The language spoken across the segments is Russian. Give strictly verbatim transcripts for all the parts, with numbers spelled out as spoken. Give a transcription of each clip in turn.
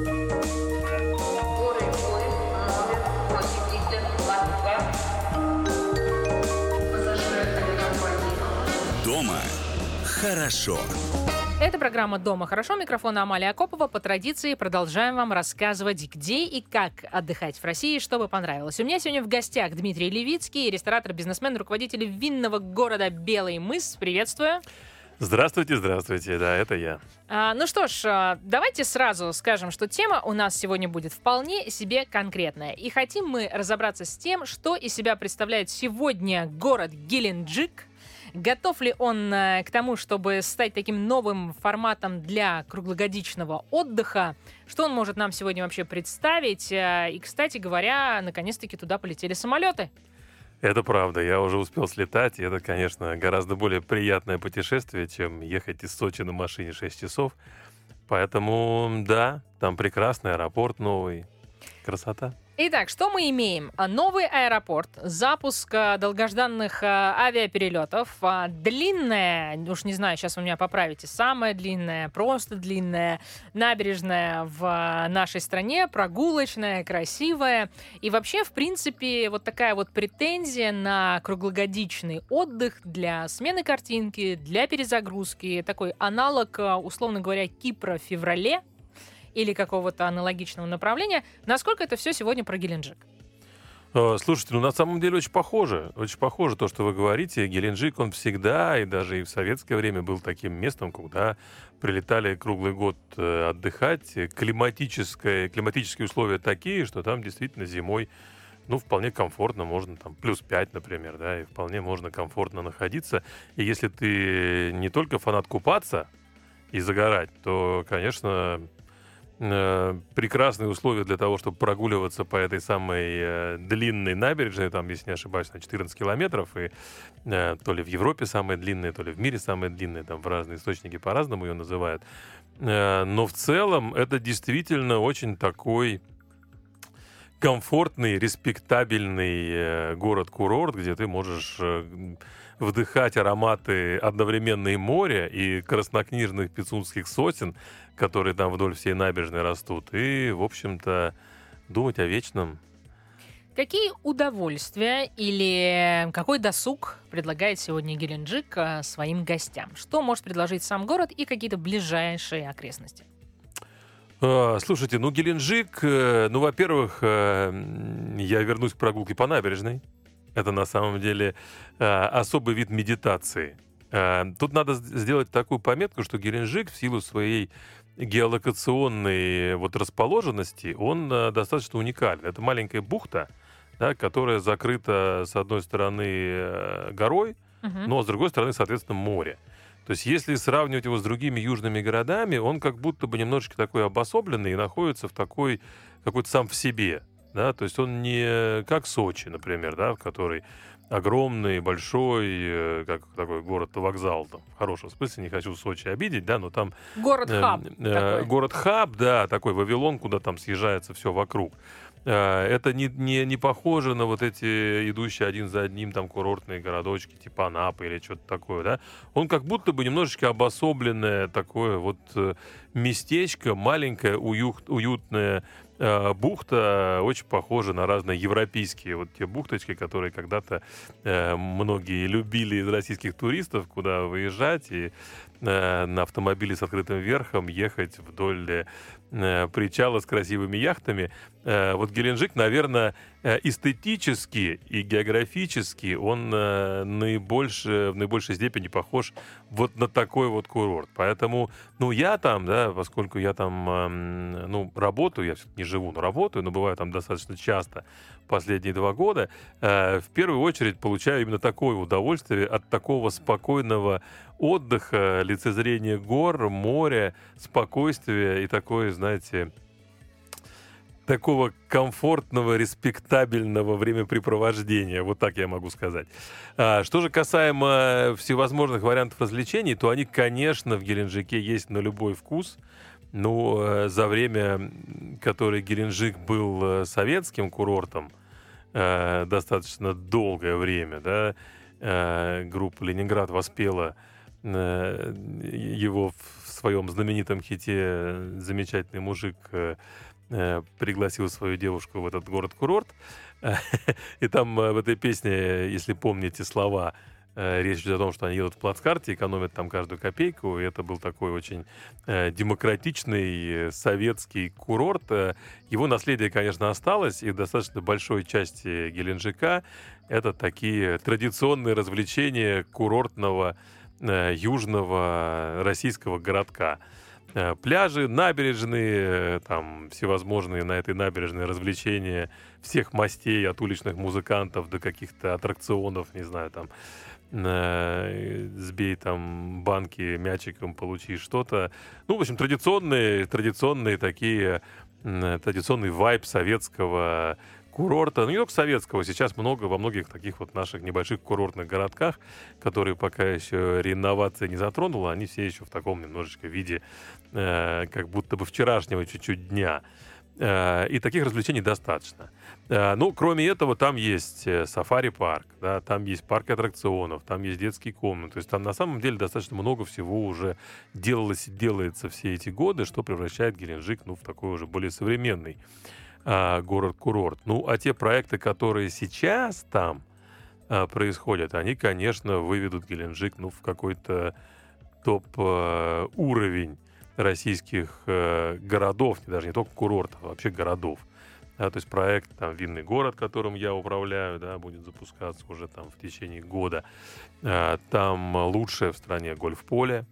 Горы, горы, номер восемь литр, двадцать два. Пассажиры авиакомпании. Дома хорошо. Это программа «Дома хорошо». Микрофон Амалия Акопова. По традиции продолжаем вам рассказывать, где и как отдыхать в России, чтобы понравилось. У меня сегодня в гостях Дмитрий Левицкий, ресторатор, бизнесмен, руководитель винного города Белый мыс. Приветствую. Здравствуйте, здравствуйте. Да, это я. А, ну что ж, давайте сразу скажем, что тема у нас сегодня будет вполне себе конкретная. И хотим мы разобраться с тем, что из себя представляет сегодня город Геленджик. Готов ли он э, к тому, чтобы стать таким новым форматом для круглогодичного отдыха? Что он может нам сегодня вообще представить? Э, и, кстати говоря, наконец-таки туда полетели самолеты. Это правда. Я уже успел слетать. И это, конечно, гораздо более приятное путешествие, чем ехать из Сочи на машине шесть часов. Поэтому, да, там прекрасный аэропорт новый. Красота. Итак, что мы имеем? Новый аэропорт, запуск а, долгожданных а, авиаперелетов, а, длинная, уж не знаю, сейчас вы меня поправите, самая длинная, просто длинная набережная в а, нашей стране, прогулочная, красивая. И вообще, в принципе, вот такая вот претензия на круглогодичный отдых для смены картинки, для перезагрузки, такой аналог, а, условно говоря, Кипра в феврале, или какого-то аналогичного направления. Насколько это все сегодня про Геленджик? Слушайте, ну на самом деле очень похоже. Очень похоже то, что вы говорите. Геленджик, он всегда, и даже и в советское время был таким местом, куда прилетали круглый год отдыхать. Климатическое, климатические условия такие, что там действительно зимой ну, вполне комфортно, можно там плюс пять, например, да, и вполне можно комфортно находиться. И если ты не только фанат купаться и загорать, то, конечно, прекрасные условия для того, чтобы прогуливаться по этой самой э, длинной набережной, там, если не ошибаюсь, на четырнадцать километров, и э, то ли в Европе самая длинная, то ли в мире самая длинная, там в разные источники по-разному ее называют. Э, но в целом это действительно очень такой комфортный, респектабельный э, город-курорт, где ты можешь э, вдыхать ароматы одновременно и моря, и краснокнижных пицунских сосен, которые там вдоль всей набережной растут, и, в общем-то, думать о вечном. Какие удовольствия или какой досуг предлагает сегодня Геленджик своим гостям? Что может предложить сам город и какие-то ближайшие окрестности? Слушайте, ну, Геленджик, ну, во-первых, я вернусь к прогулке по набережной. Это, на самом деле, особый вид медитации. Тут надо сделать такую пометку, что Геленджик в силу своей геолокационной вот расположенности, он достаточно уникален. Это маленькая бухта, да, которая закрыта, с одной стороны, горой, uh-huh. но с другой стороны, соответственно, море. То есть, если сравнивать его с другими южными городами, он как будто бы немножечко такой обособленный и находится в такой, какой-то сам в себе. Да? То есть, он не как Сочи, например, да, в который огромный, большой, как такой город-вокзал, там, в хорошем смысле, не хочу Сочи обидеть, да, но там... Город-хаб. Э, э, город-хаб, да, такой Вавилон, куда там съезжается все вокруг. Э, это не, не, не похоже на вот эти идущие один за одним там курортные городочки, типа Анапы или что-то такое, да. Он как будто бы немножечко обособленное такое вот местечко, маленькое, уют, уютное, бухта, очень похожа на разные европейские вот те бухточки, которые когда-то э, многие любили из российских туристов, куда выезжать и э, на автомобиле с открытым верхом ехать вдоль э, причала с красивыми яхтами. Э, вот Геленджик, наверное, э, эстетически и географически он э, наибольше, в наибольшей степени похож вот на такой вот курорт. Поэтому, ну, я там, да, поскольку я там, э, ну, работаю, я все-таки не живу, но работаю, но бываю там достаточно часто последние два года, э, в первую очередь получаю именно такое удовольствие от такого спокойного отдыха, лицезрения гор, моря, спокойствия и такое, знаете, такого комфортного, респектабельного времяпрепровождения. Вот так я могу сказать. А, что же касаемо всевозможных вариантов развлечений, то они, конечно, в Геленджике есть на любой вкус. Ну, за время, которое Геленджик был советским курортом, э, достаточно долгое время, да, э, группа «Ленинград» воспела э, его в своем знаменитом хите замечательный мужик э, э, пригласил свою девушку в этот город-курорт. И там э, в этой песне, если помните слова, э, речь идет о том, что они едут в плацкарте, экономят там каждую копейку. И это был такой очень э, демократичный э, советский курорт. Э, Его наследие, конечно, осталось, и в достаточно большой части Геленджика это такие традиционные развлечения курортного э, южного российского городка. Э, Пляжи, набережные, э, там всевозможные на этой набережной развлечения всех мастей, от уличных музыкантов до каких-то аттракционов, не знаю, там э, сбей там банки мячиком, получи что-то. Ну, в общем, традиционные, традиционные такие, м, традиционный вайб советского курорта. Ну, не только советского, сейчас много во многих таких вот наших небольших курортных городках, которые пока еще реновация не затронула, они все еще в таком немножечко виде, э, как будто бы вчерашнего чуть-чуть дня. Э, И таких развлечений достаточно. Э, Ну, кроме этого, там есть э, сафари-парк, да, там есть парк аттракционов, там есть детские комнаты. То есть там на самом деле достаточно много всего уже делалось и делается все эти годы, что превращает Геленджик, ну, в такой уже более современный а, город-курорт. Ну, а те проекты, которые сейчас там а, происходят, они, конечно, выведут Геленджик, ну, в какой-то топ-уровень российских э, городов, даже не только курортов, а вообще городов. Да, то есть проект там «Винный город», которым я управляю, да, будет запускаться уже там в течение года. А, там лучшее в стране гольф-поле,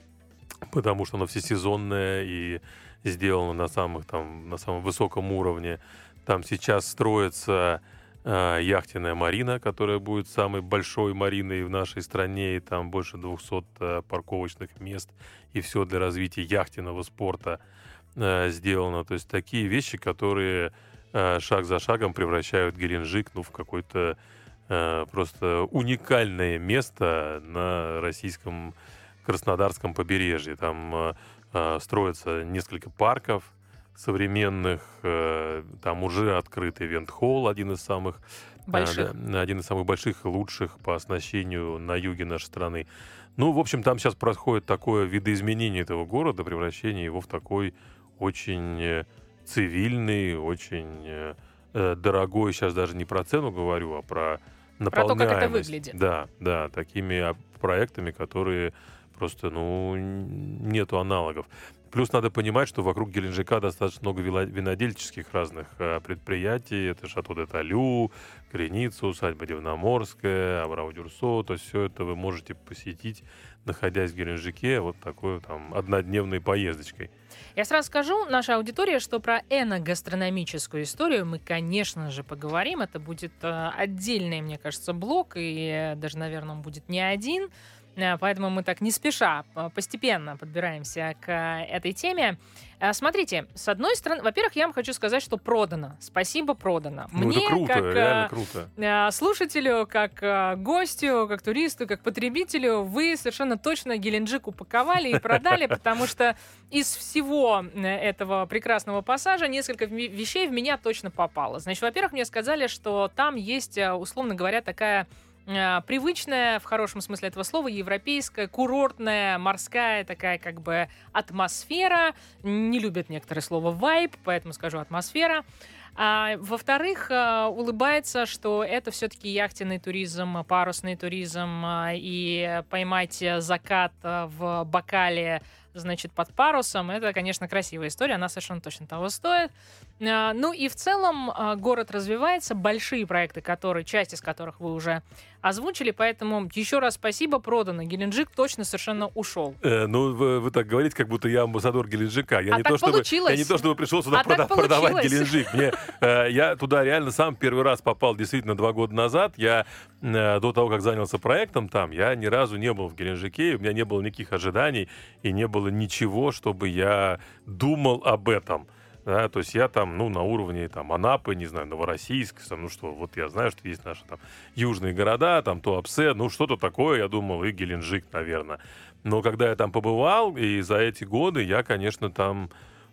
потому что оно всесезонное и сделано на самых там на самом высоком уровне. Там сейчас строится э, яхтенная марина, которая будет самой большой мариной в нашей стране, и там больше двухсот э, парковочных мест, и все для развития яхтенного спорта э, сделано. То есть такие вещи, которые э, шаг за шагом превращают Геленджик, ну, в какое-то э, просто уникальное место на российском Краснодарском побережье. Там э, э, строится несколько парков современных, э, там уже открыт ивент-холл, один из самых Больших. э, да, один из самых больших и лучших по оснащению на юге нашей страны. Ну, в общем, там сейчас происходит такое видоизменение этого города, превращение его в такой очень э, цивильный, очень э, э, дорогой, сейчас даже не про цену говорю, а про Про то, как это наполняемость. выглядит. Да, да, такими а, проектами, которые просто, ну, н- нету аналогов. Плюс надо понимать, что вокруг Геленджика достаточно много вила- винодельческих разных а, предприятий. Это Шато де Талю, Креница, усадьба Дивноморская, Абрау-Дюрсо. То есть все это вы можете посетить, находясь в Геленджике, вот такой там однодневной поездочкой. Я сразу скажу нашей аудитории, что про эногастрономическую историю мы, конечно же, поговорим. Это будет э, отдельный, мне кажется, блок, и э, даже, наверное, он будет не один. Э, Поэтому мы так не спеша, э, постепенно подбираемся к э, этой теме. Э, Смотрите, с одной стороны, во-первых, я вам хочу сказать, что продано. Спасибо, продано. Ну, это круто, как, э, реально круто. э, слушателю, как э, гостю, как туристу, как потребителю, вы совершенно точно Геленджик упаковали и продали, потому что из всего э, этого прекрасного пассажа несколько ми- вещей в меня точно попало. Значит, во-первых, мне сказали, что там есть, э, условно говоря, такая э, привычная, в хорошем смысле этого слова, европейская, курортная, морская такая как бы атмосфера. Не любят некоторые слово «вайб», поэтому скажу «атмосфера». А, во-вторых, а, улыбается, что это все-таки яхтенный туризм, парусный туризм, а, и поймать а, закат а, в бокале, значит, под парусом, это, конечно, красивая история, она совершенно точно того стоит. А, ну и в целом а, город развивается, большие проекты, которые, часть из которых вы уже озвучили, поэтому еще раз спасибо, продано. Геленджик точно совершенно ушел. Э, ну, вы, вы так говорите, как будто я амбассадор Геленджика. Я, А не так то, чтобы, получилось. я не то, чтобы пришел сюда А так прода- продавать получилось. Геленджик. Мне, э, я туда реально сам первый раз попал действительно два года назад. Я э, до того, как занялся проектом там, я ни разу не был в Геленджике, у меня не было никаких ожиданий и не было ничего, чтобы я думал об этом. Да, то есть я там, ну, на уровне там Анапы, не знаю, Новороссийск, там, ну что, вот я знаю, что есть наши там южные города, там Туапсе, ну что-то такое, я думал, и Геленджик, наверное. Но когда я там побывал, и за эти годы я, конечно, там,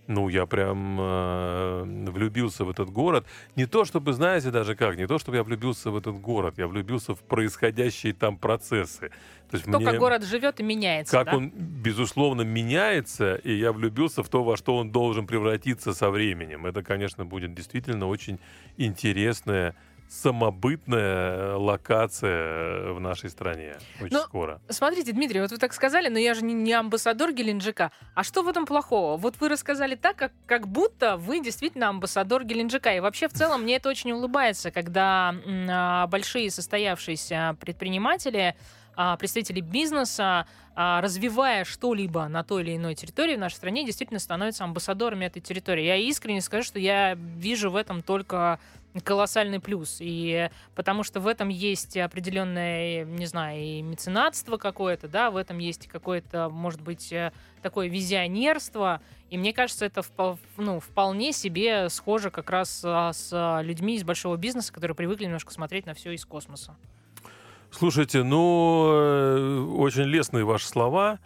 Ну, я прям э, влюбился в этот город. Не то, чтобы, знаете, даже как, не то, чтобы я влюбился в этот город, я влюбился в происходящие там процессы. То есть То, мне, как город живет и меняется, как да? он, безусловно, меняется, и я влюбился в то, во что он должен превратиться со временем. Это, конечно, будет действительно очень интересная, самобытная локация в нашей стране очень Ну, скоро. Смотрите, Дмитрий, вот вы так сказали, но я же не, не амбассадор Геленджика. А что в этом плохого? Вот вы рассказали так, как, как будто вы действительно амбассадор Геленджика. И вообще, в целом, мне это очень улыбается, когда м, а, большие состоявшиеся предприниматели, а, представители бизнеса, а, развивая что-либо на той или иной территории в нашей стране, действительно становятся амбассадорами этой территории. Я искренне скажу, что я вижу в этом только колоссальный плюс. И потому что в этом есть определенное, не знаю, и меценатство какое-то, да, в этом есть какое-то, может быть, э, такое визионерство. И мне кажется, это впол- ну, вполне себе схоже как раз а, с людьми из большого бизнеса, которые привыкли немножко смотреть на все из космоса. Слушайте, ну, э, очень лестные ваши слова.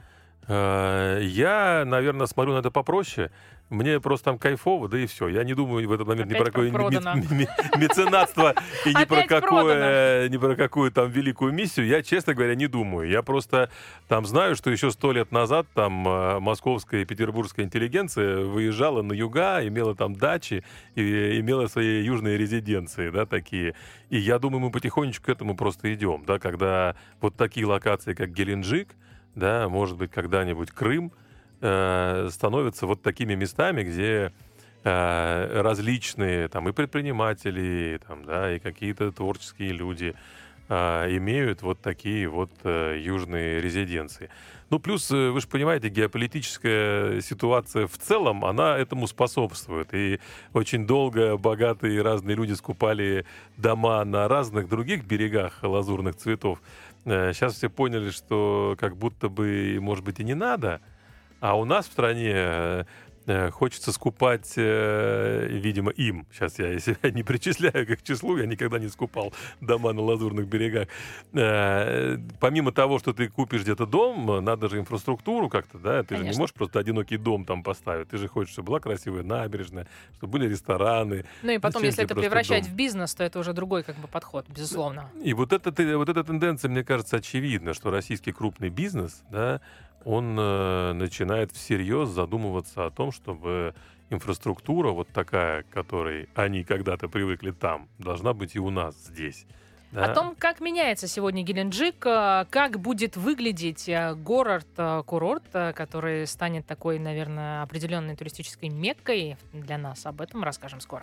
Э, Я, наверное, смотрю на это попроще. Мне просто там кайфово, да и все. Я не думаю в этот момент ни про Опять какое продано. ме- ме- меценатство и ни про Опять какое, ни про какую там великую миссию. Я, честно говоря, не думаю. Я просто там знаю, что еще сто лет назад там э, московская и петербургская интеллигенция выезжала на юга, имела там дачи и имела свои южные резиденции, да, такие. И я думаю, мы потихонечку к этому просто идем, да, когда вот такие локации, как Геленджик, да, может быть, когда-нибудь Крым, э, становятся вот такими местами, где э, различные там и предприниматели, там, да, и какие-то творческие люди э, имеют вот такие вот э, южные резиденции. Ну, плюс, э, вы же понимаете, геополитическая ситуация в целом, она этому способствует. И очень долго богатые разные люди скупали дома на разных других берегах лазурных цветов. Сейчас все поняли, что как будто бы, может быть, и не надо. А у нас в стране э, э, хочется скупать, э, видимо, им. Сейчас я себя не причисляю к числу, я никогда не скупал дома на лазурных берегах. Э, помимо того, что ты купишь где-то дом, надо же инфраструктуру как-то, да? Ты же не Конечно. можешь просто одинокий дом там поставить. Ты же хочешь, чтобы была красивая набережная, чтобы были рестораны. Ну и потом, Зачем если тебе это просто превращать дом? в бизнес, то это уже другой как бы подход, безусловно. И вот, это, ты- вот эта тенденция, мне кажется, очевидна, что российский крупный бизнес, да, он э, начинает всерьез задумываться о том, чтобы инфраструктура вот такая, к которой они когда-то привыкли там, должна быть и у нас здесь. Да? О том, как меняется сегодня Геленджик, э, как будет выглядеть э, город-курорт, э, который станет такой, наверное, определенной туристической меккой для нас. Об этом расскажем скоро.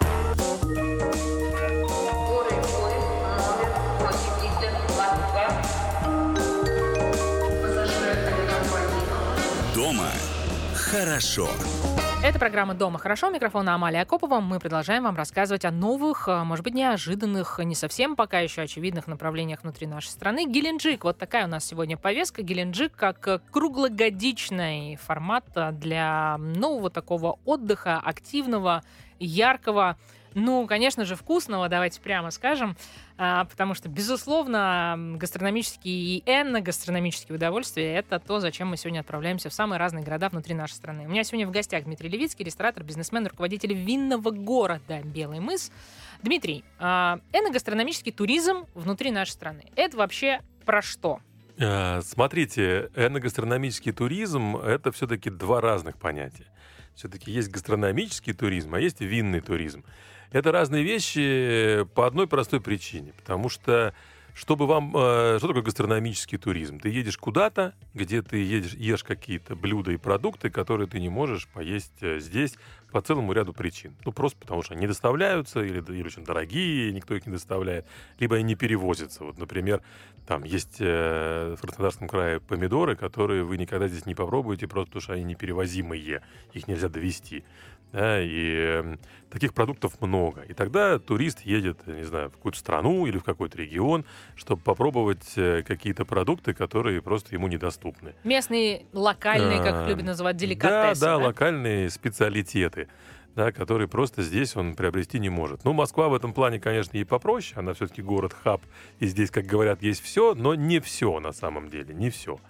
Горы, горы, номер посетитель двадцать два. Пассажиры авиакомпании. Дома хорошо. Это программа «Дома хорошо». Микрофон Амалия Акопова. Мы продолжаем вам рассказывать о новых, а, может быть, неожиданных, не совсем пока еще очевидных направлениях внутри нашей страны. Геленджик. Вот такая у нас сегодня повестка. Геленджик как э, круглогодичный формат а, для нового такого отдыха, активного, яркого. Ну, конечно же, вкусного, давайте прямо скажем, а, потому что, безусловно, гастрономические и энно-гастрономические удовольствия — это то, зачем мы сегодня отправляемся в самые разные города внутри нашей страны. У меня сегодня в гостях Дмитрий Левицкий, ресторатор, бизнесмен, руководитель винного города Белый мыс. Дмитрий, а, энно-гастрономический туризм внутри нашей страны — это вообще про что? Э, Смотрите, эногастрономический туризм — это все-таки два разных понятия. Все-таки есть гастрономический туризм, а есть винный туризм. Это разные вещи по одной простой причине. Потому что, чтобы вам... э, Что такое гастрономический туризм? Ты едешь куда-то, где ты едешь, ешь какие-то блюда и продукты, которые ты не можешь поесть э, здесь по целому ряду причин. Ну, просто потому что они не доставляются, или, или очень дорогие, никто их не доставляет, либо они не перевозятся. Вот, например, там есть э, в Краснодарском крае помидоры, которые вы никогда здесь не попробуете, просто потому что они неперевозимые, их нельзя довезти. Да, и э, таких продуктов много. И тогда турист едет, не знаю, в какую-то страну или в какой-то регион, чтобы попробовать э, какие-то продукты, которые просто ему недоступны. Местные, локальные, как А, их любят называть, Да, деликатесы. да, локальные специалитеты, да, которые просто здесь он приобрести не может. Ну, Москва в этом плане, конечно, и попроще. Она все-таки город-хаб, и здесь, как говорят, есть все, но не все на самом деле, не все.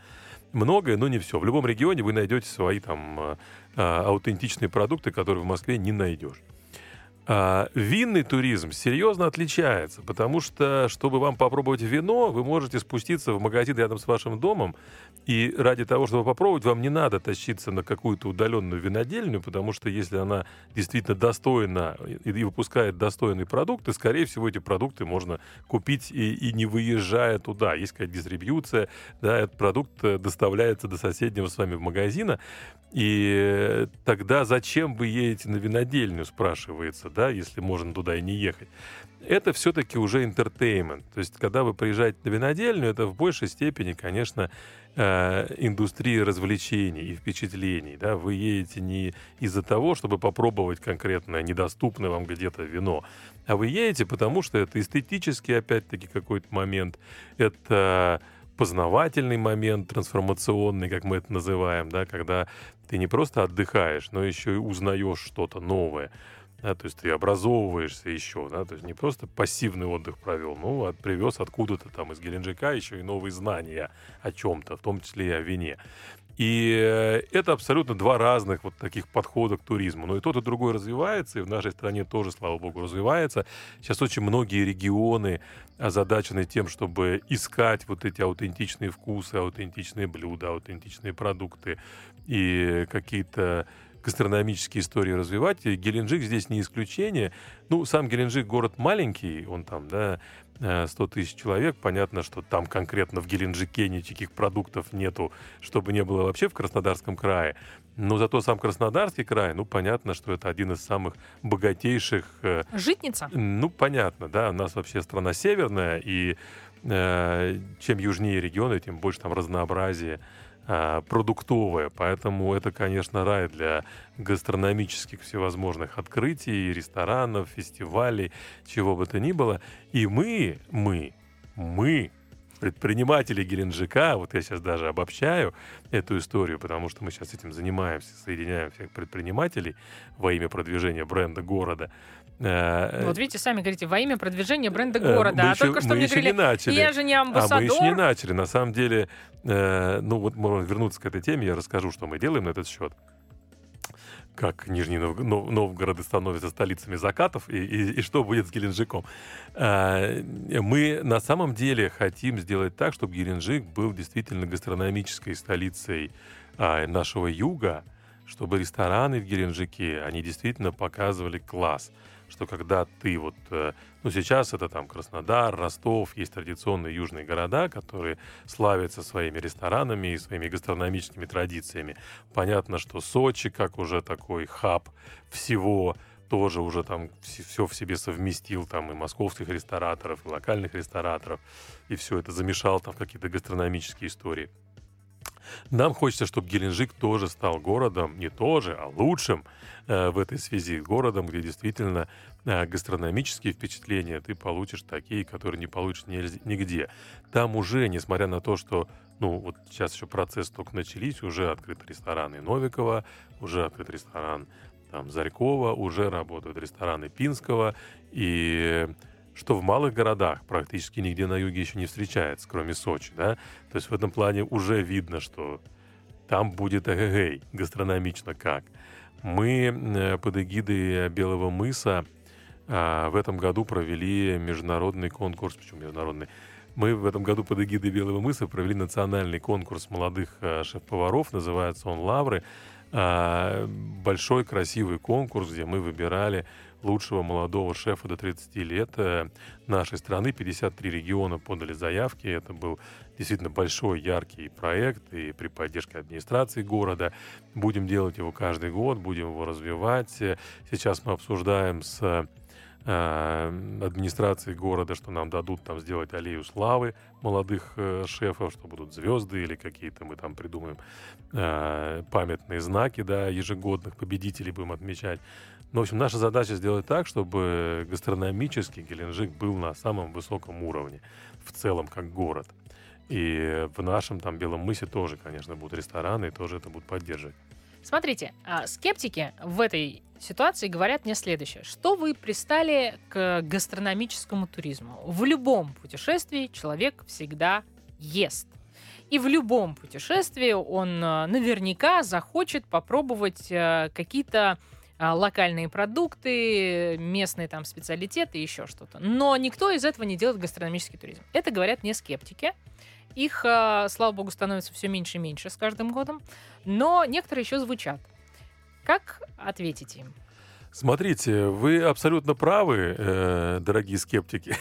многое, но не все. В любом регионе вы найдете свои там а, а, аутентичные продукты, которые в Москве не найдешь. А, винный туризм серьезно отличается, потому что, чтобы вам попробовать вино, вы можете спуститься в магазин рядом с вашим домом, и ради того, чтобы попробовать, вам не надо тащиться на какую-то удаленную винодельню, потому что если она действительно достойна и, и выпускает достойные продукты, скорее всего, эти продукты можно купить и, и не выезжая туда. Есть какая-то дистрибьюция, да, этот продукт доставляется до соседнего с вами магазина, и тогда зачем вы едете на винодельню, спрашивается, да, если можно туда и не ехать. Это все-таки уже entertainment. То есть, когда вы приезжаете на винодельню, это в большей степени, конечно, э, индустрия развлечений и впечатлений. Да? Вы едете не из-за того, чтобы попробовать конкретно недоступное вам где-то вино, а вы едете, потому что это эстетический, опять-таки, какой-то момент, это познавательный момент, трансформационный, как мы это называем, да? Когда ты не просто отдыхаешь, но еще и узнаешь что-то новое. Да, то есть ты образовываешься еще, да, то есть не просто пассивный отдых провел, ну, а привез откуда-то там из Геленджика еще и новые знания о чем-то, в том числе и о вине. И это абсолютно два разных вот таких подхода к туризму. Но и тот, и другой развивается, и в нашей стране тоже, слава богу, развивается. Сейчас очень многие регионы озадачены тем, чтобы искать вот эти аутентичные вкусы, аутентичные блюда, аутентичные продукты и какие-то гастрономические истории развивать. И Геленджик здесь не исключение. Ну, сам Геленджик город маленький, он там, да, сто тысяч человек. Понятно, что там конкретно в Геленджике никаких продуктов нету, чтобы не было вообще в Краснодарском крае. Но зато сам Краснодарский край, ну, понятно, что это один из самых богатейших... Житница? Ну, понятно, да. У нас вообще страна северная, и э, чем южнее регионы, тем больше там разнообразия продуктовое, поэтому это, конечно, рай для гастрономических всевозможных открытий, ресторанов, фестивалей, чего бы то ни было. И мы, мы, мы, предприниматели Геленджика, вот я сейчас даже обобщаю эту историю, потому что мы сейчас этим занимаемся, соединяем всех предпринимателей во имя продвижения бренда города. Вот видите, сами говорите, во имя продвижения бренда города, мы а еще, только что мне говорили, не начали. Я же не амбассадор. А мы еще не начали. На самом деле, э, ну вот можно вернуться к этой теме, я расскажу, что мы делаем на этот счет. Как Нижний Нов- Нов- Новгород становится столицами закатов, и, и, и что будет с Геленджиком. А, мы на самом деле хотим сделать так, чтобы Геленджик был действительно гастрономической столицей а, нашего юга, чтобы рестораны в Геленджике, они действительно показывали класс. Что когда ты вот... Ну, сейчас это там Краснодар, Ростов, есть традиционные южные города, которые славятся своими ресторанами и своими гастрономическими традициями. Понятно, что Сочи, как уже такой хаб всего, тоже уже там все в себе совместил, там и московских рестораторов, и локальных рестораторов, и все это замешал там в какие-то гастрономические истории. Нам хочется, чтобы Геленджик тоже стал городом, не тоже, а лучшим э, в этой связи, городом, где действительно э, гастрономические впечатления ты получишь такие, которые не получишь нигде. Там уже, несмотря на то, что, ну, вот сейчас еще процесс только начались, уже открыты рестораны Новикова, уже открыт ресторан там Зарькова, уже работают рестораны Пинского, и... что в малых городах практически нигде на юге еще не встречается, кроме Сочи, да. То есть в этом плане уже видно, что там будет эгэгэй, гастрономично как. Мы под эгидой Белого мыса а, в этом году провели международный конкурс, почему международный? Мы в этом году под эгидой Белого мыса провели национальный конкурс молодых а, шеф-поваров, называется он «Лавры». А, большой красивый конкурс, где мы выбирали лучшего молодого шефа до тридцати лет нашей страны. пятьдесят три региона подали заявки. Это был действительно большой, яркий проект, и при поддержке администрации города. Будем делать его каждый год, будем его развивать. Сейчас мы обсуждаем с администрации города, что нам дадут там сделать аллею славы молодых э, шефов, что будут звезды или какие-то мы там придумаем э, памятные знаки, да, ежегодных победителей будем отмечать. Но, в общем, наша задача сделать так, чтобы гастрономический Геленджик был на самом высоком уровне в целом как город. И в нашем там Белом мысе тоже, конечно, будут рестораны, и тоже это будут поддерживать. Смотрите, скептики в этой ситуации говорят мне следующее. Что вы пристали к гастрономическому туризму? В любом путешествии человек всегда ест. И в любом путешествии он э, наверняка захочет попробовать э, какие-то э, локальные продукты, местные там специалитеты и еще что-то. Но никто из этого не делает гастрономический туризм. Это говорят не скептики. Их, э, слава богу, становится все меньше и меньше с каждым годом. Но некоторые еще звучат. Как ответить им? Смотрите, вы абсолютно правы, э, дорогие скептики.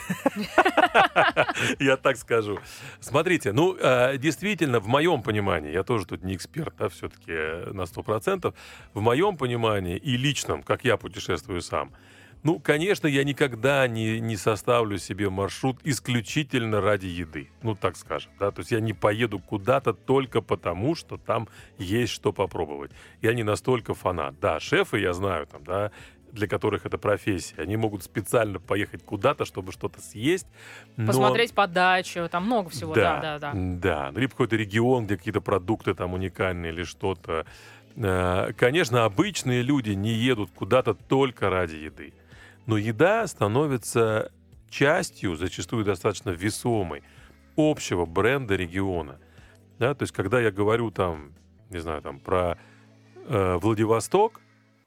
Я так скажу. Смотрите, ну, э, действительно, в моем понимании, я тоже тут не эксперт, да, все-таки на сто процентов, в моем понимании и личном, как я путешествую сам, ну, конечно, я никогда не, не составлю себе маршрут исключительно ради еды, ну, так скажем, да, то есть я не поеду куда-то только потому, что там есть что попробовать. Я не настолько фанат. Да, шефы, я знаю, там, да, для которых это профессия, они могут специально поехать куда-то, чтобы что-то съесть. Но... Посмотреть подачу, там много всего, да, да, да. Да, либо какой-то регион, где какие-то продукты там уникальные или что-то. Конечно, обычные люди не едут куда-то только ради еды. Но еда становится частью, зачастую достаточно весомой, общего бренда региона. Да? То есть, когда я говорю там, не знаю, там, про э, Владивосток,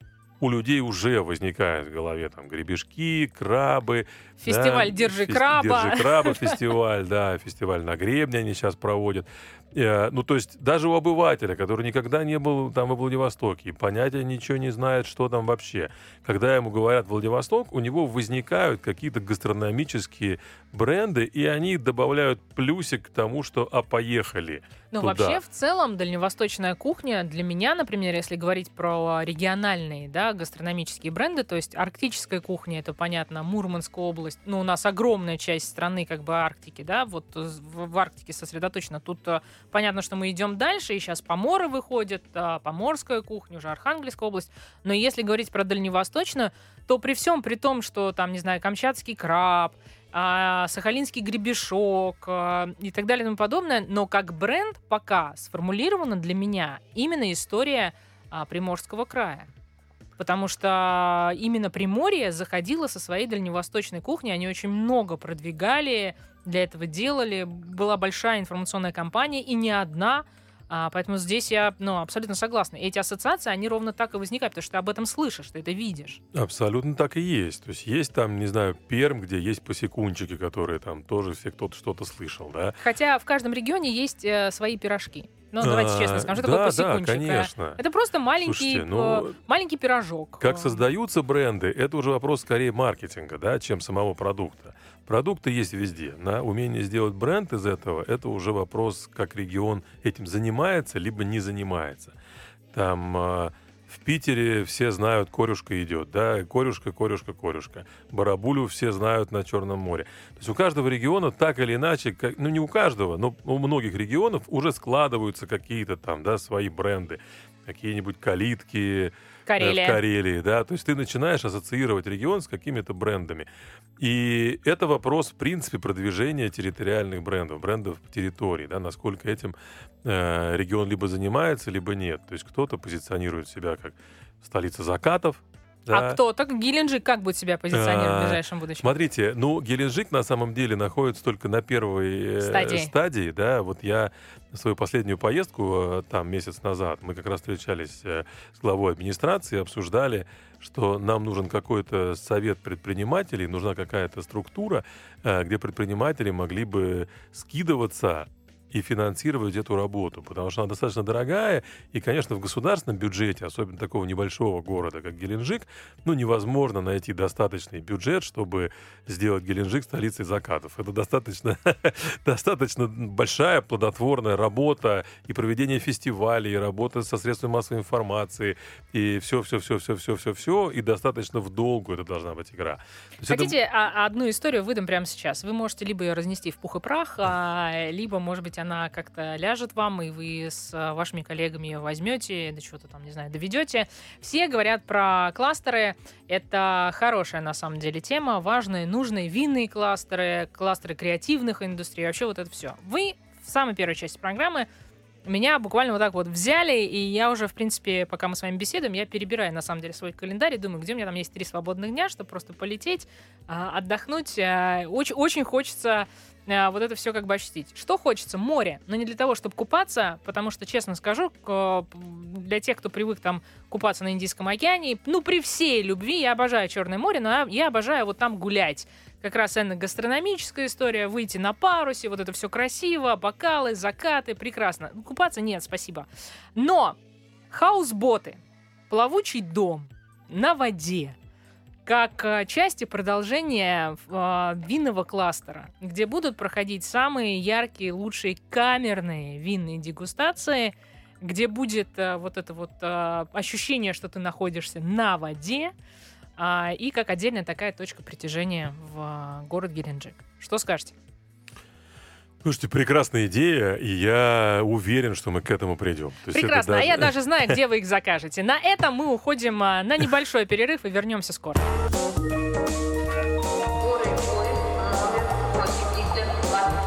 у людей уже возникает в голове там гребешки, крабы. Фестиваль да, «Держи фести- краба». «Держи краба» фестиваль, да, фестиваль на гребне они сейчас проводят. Э, ну, то есть даже у обывателя, который никогда не был там во Владивостоке, и понятия ничего не знает, что там вообще. Когда ему говорят Владивосток, у него возникают какие-то гастрономические бренды, и они добавляют плюсик к тому, что «а поехали». Ну, туда. вообще, в целом, дальневосточная кухня для меня, например, если говорить про региональные, да, гастрономические бренды, то есть арктическая кухня, это, понятно, Мурманская область, ну, у нас огромная часть страны, как бы, Арктики, да, вот в, в Арктике сосредоточена. Тут а, понятно, что мы идем дальше, и сейчас поморы выходят, а, поморская кухня, уже Архангельская область, но если говорить про дальневосточную, то при всем при том, что там, не знаю, камчатский краб, а, сахалинский гребешок а, и так далее и тому подобное, но как бренд пока сформулирована для меня именно история а, Приморского края. Потому что именно Приморье заходило со своей дальневосточной кухней, они очень много продвигали, для этого делали, была большая информационная кампания, и не одна. А, поэтому здесь я ну, абсолютно согласна. Эти ассоциации, они ровно так и возникают, потому что ты об этом слышишь, ты это видишь. Абсолютно так и есть. То есть есть там, не знаю, Пермь, где есть посекунчики, которые там тоже все кто-то что-то слышал, да? Хотя в каждом регионе есть э, свои пирожки. Ну, давайте А, честно скажем, что да, такое посекунчик? да, конечно. Это просто маленький, Слушайте, ну, э, маленький пирожок. Как создаются бренды, это уже вопрос скорее маркетинга, да, чем самого продукта. Продукты есть везде. На умение сделать бренд из этого, это уже вопрос, как регион этим занимается, либо не занимается. Там э, в Питере все знают, корюшка идет, да, корюшка, корюшка, корюшка. Барабулю все знают на Черном море. То есть у каждого региона так или иначе, как, ну не у каждого, но у многих регионов уже складываются какие-то там, да, свои бренды. Какие-нибудь калитки Карелия. в Карелии, да, то есть ты начинаешь ассоциировать регион с какими-то брендами. И это вопрос, в принципе, продвижения территориальных брендов, брендов территорий, да, насколько этим э, регион либо занимается, либо нет. То есть кто-то позиционирует себя как столица закатов, да. А кто-то, Геленджик, как будет себя позиционировать в ближайшем будущем? Смотрите, ну, Геленджик на самом деле находится только на первой э, Стадии. стадии, да, вот я свою последнюю поездку, э, там, месяц назад, мы как раз встречались э, с главой администрации, обсуждали, что нам нужен какой-то совет предпринимателей, нужна какая-то структура, э, где предприниматели могли бы скидываться и финансировать эту работу, потому что она достаточно дорогая, и, конечно, в государственном бюджете, особенно такого небольшого города, как Геленджик, ну, невозможно найти достаточный бюджет, чтобы сделать Геленджик столицей закатов. Это достаточно, достаточно большая плодотворная работа и проведение фестивалей, и работа со средствами массовой информации, и все-все-все-все-все-все-все, и достаточно в долгу это должна быть игра. Хотите, это... одну историю выдам прямо сейчас? Вы можете либо ее разнести в пух и прах, а, либо, может быть, она как-то ляжет вам, и вы с вашими коллегами ее возьмете, до чего-то там, не знаю, доведете. Все говорят про кластеры. Это хорошая, на самом деле, тема. Важные, нужные винные кластеры, кластеры креативных индустрий, вообще вот это все. Вы в самой первой части программы меня буквально вот так вот взяли, и я уже, в принципе, пока мы с вами беседуем, я перебираю, на самом деле, свой календарь и думаю, где у меня там есть три свободных дня, чтобы просто полететь, отдохнуть. Очень, очень хочется а, вот это все как бы ощутить. Что хочется? Море. Но не для того, чтобы купаться, потому что, честно скажу, к- для тех, кто привык там купаться на Индийском океане, ну, при всей любви, я обожаю Черное море, но я- я обожаю вот там гулять. Как раз гастрономическая история, выйти на парусе, вот это все красиво, бокалы, закаты, прекрасно. Купаться нет, спасибо. Но хаусботы, плавучий дом на воде, как э, части продолжения э, винного кластера, где будут проходить самые яркие, лучшие камерные винные дегустации, где будет э, вот это вот э, ощущение, что ты находишься на воде, а, и как отдельная такая точка притяжения в а, город Геленджик. Что скажете? Слушайте, прекрасная идея, и я уверен, что мы к этому придем. То есть это Прекрасно, а даже- я даже знаю, где вы их закажете. На этом мы уходим а, на небольшой перерыв и вернемся скоро. Скорый поезд, номер восемь триста двадцать